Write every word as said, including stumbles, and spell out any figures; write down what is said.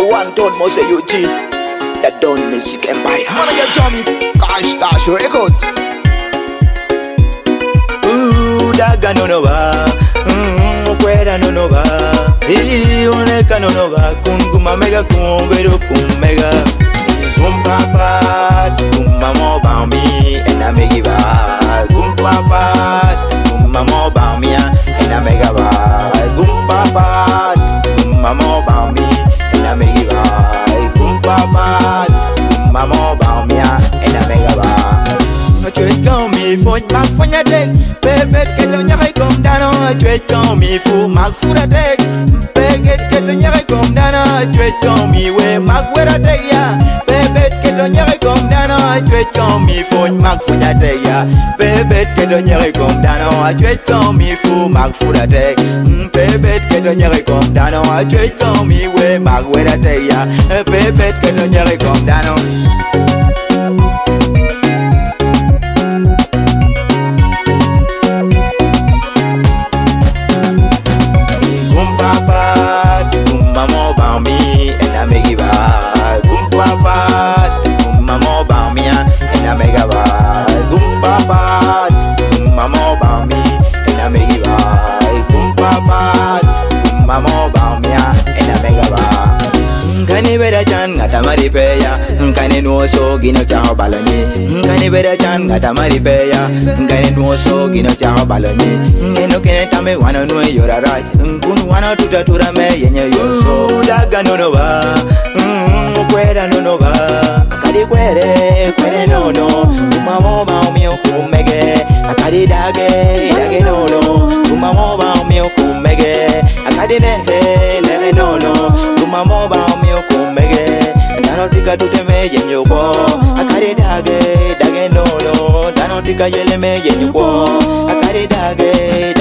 one ton must say U G. That done music empire. Wanna get Tommy? Cash Tash Record. Ooh, daga no no ba. Mmm, kwera no no ba. Hii uneka no no ba. Kunguma mega kumbero kumbega. Kumpapa, kumamo bambi, and I make it bad. Kumpapa, kumamo bambi, and I make it bad. Kumpapa, kumamo bambi, and I make it bad. Kumpapa, kumamo bambi, and I make it bad. Tu es comme il faut, ma fogne avec. Bébé, que l'on y a comme dans. Tu es comme il faut, ma foule avec. Bébé, que l'on y a comme dans. Tu es comme il faut, ma foule avec. Bébé, que l'on y a comme dans. Tu es comme il faut, ma fogne avec. Bébé, que l'on y a comme dans. Tu es comme il faut, ma foule avec. Bébé, que l'on y a comme dans. Tu es comme il faut, ma foule avec. Bébé, que l'on y a comme dans. Nkani beda chan ngata mari peya, nkani nuoso gino chao balonye. Nkani beda chan ngata mari peya, nkani nuoso gino chao balonye. Ngeno kene tame wana nuwe yora raj, nkunu wana tutatura me yenye yoso. Daga nono ba, kwera nono ba. Akari kwere, kwere nono, kumamo ba umio kumege. Akari dage, dage nono, kumamo ba umio kumege. Akari nehe, nehe nono, kumamo ba umio kumege. Dano tika tuteme yenye kwa. Akari dage, dage nono, dano tika yele me yenye kwa. Akari dage,